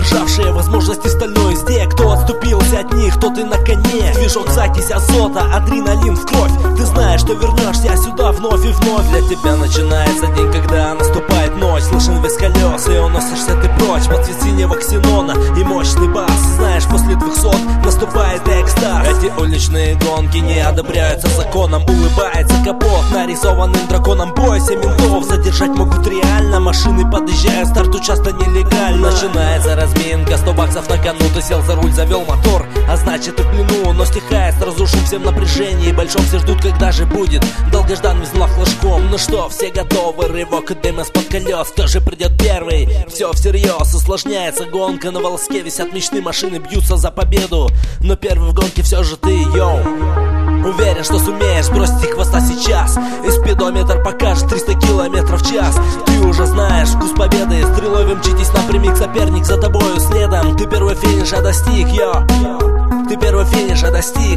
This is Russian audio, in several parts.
державшие возможности стальной узде. Кто отступился от них, тот и на коне. Движок, закись азота, адреналин в кровь. Ты знаешь, что вернешься сюда вновь и вновь. Для тебя начинается день, когда наступает ночь. Слышен визг колес, и уносишься ты прочь. Под цвет синего ксенона и мощный бас. Знаешь, после 200 наступает экстаз. Эти уличные гонки не одобряются законом. Улыбается капот, нарисованным драконом. Бойся ментов, задержать могут реально. Машины подъезжают, старту часто нелегально. Начинается разминка, 100 баксов на кону. Ты сел за руль, завел мотор, а значит ты в плену. Но стихает сразу шум, всем напряжение. И большом все ждут, когда же будет долгожданный взмах флажком. Ну что, все готовы, рывок и дым из-под колес. Кто же придет первый? Все всерьез, усложняется гонка. На волоске висят мечты, машины бьются за победу. Но первый в гонке все же ты, йоу. Уверен, что сумеешь бросить их хвоста сейчас. И спидометр покажет 300 километров в час. Ты уже знаешь вкус победы. Стрелой вы мчитесь напрямик, соперник за тобою следом. Ты первый финиша достиг, йо. Ты первый финиша достиг.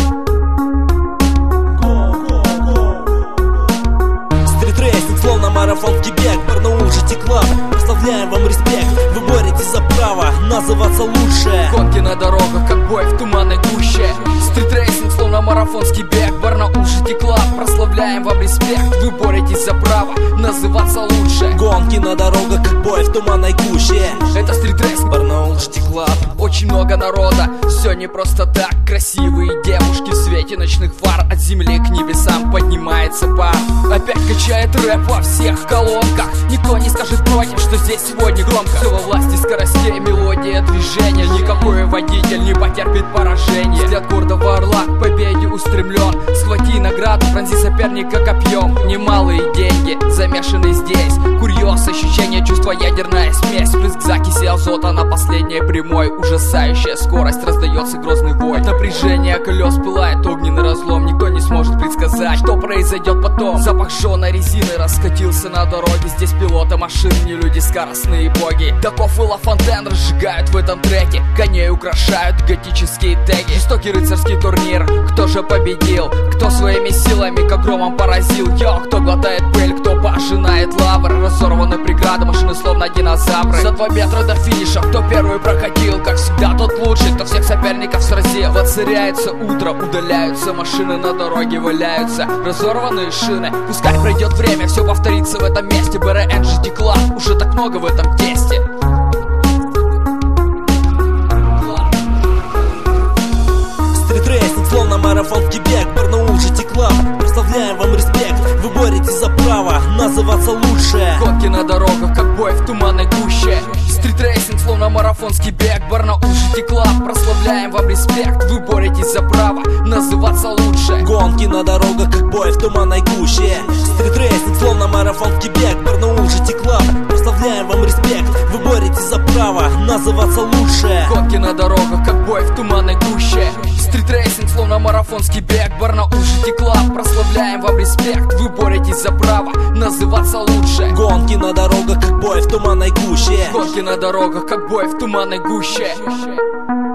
Стритрейсинг, словно марафон в Кебек. Барнаул, GT Club, прославляем вам респект. Вы боретесь за право называться лучше. Гонки на дорогах, как бой в туманной гуще. Стритрейсинг, словно марафонский бег. Барнаул, GT Club, прославляем вам респект. Вы боретесь за право называться лучше. Гонки на дорогах, как бой в туманной гуще. Это стритрейсинг, Барнаул, GT Club. Очень много народа, все не просто так. Красивые девушки в свете ночных фар. От земли к небесам поднимается пар. Опять качает рэп во всех колонках. Никто не скажет против, что здесь сегодня громко. Все во власти скоростей, мелодия движения. Никакой водитель не потерпит поражения. Взгляд гордого орла к победе устремлен. Схвати награду, пронзи соперника копьем. Немалые деньги замешаны здесь. Курьез, ощущение, чувство, ядерная смесь. Плеск закиси азота на последней прямой. Ужасающая скорость, раздается грозный вой. Напряжение колес пылает, огненный разлом. Никто не сможет предсказать, что произойдет потом. Запах жженой резины раскатился на дороге. Здесь пилоты машин, не люди, скоростные боги. Таков и Ла Фонтен разжигают в этом треке. Коней украшают готические теги. Жестокий рыцарский турнир, кто же победил? Кто своими силами как громом поразил? Йо, кто глотает пыль, кто пожинает лавр. Разорваны преграды, машины словно динозавры. За 2 метра до финиша, кто первый проходил? Как всегда тот лучший, кто всех соперников сразил. Воцаряется утро, удаляются машины, на дороге валяются разорванные шины. Пускай пройдет время, все повторится в этом месте. БРН, GT Club, уже так много в этом тесте. Стритрейсинг, словно марафон в Кебек. Барнаул, GT Club, прославляем вам респект. Вы боретесь за право называться лучше. Гонки на дорогах, как бой в туманной гуще. Стритрейсинг, словно марафонский бег. Барнаул, GT Club, прославляем вам респект. Вы боретесь за право называться лучше. Гонки на дорогах, как бой в туманной гуще. Стритрейсинг, словно марафон в Кебек. Барнаул, GT Club, прославляем вам респект. Вы боретесь за право называться лучше. Гонки на дорогах, как бой в туманной гуще. Стритрейсинг, словно марафонский бег. Барнаул, GT Club, прославляем вам респект. Вы боретесь за право называться лучше. Гонки на дорогах, как бой в туманной гуще. Гонки на дорогах, как бой в туманной гуще.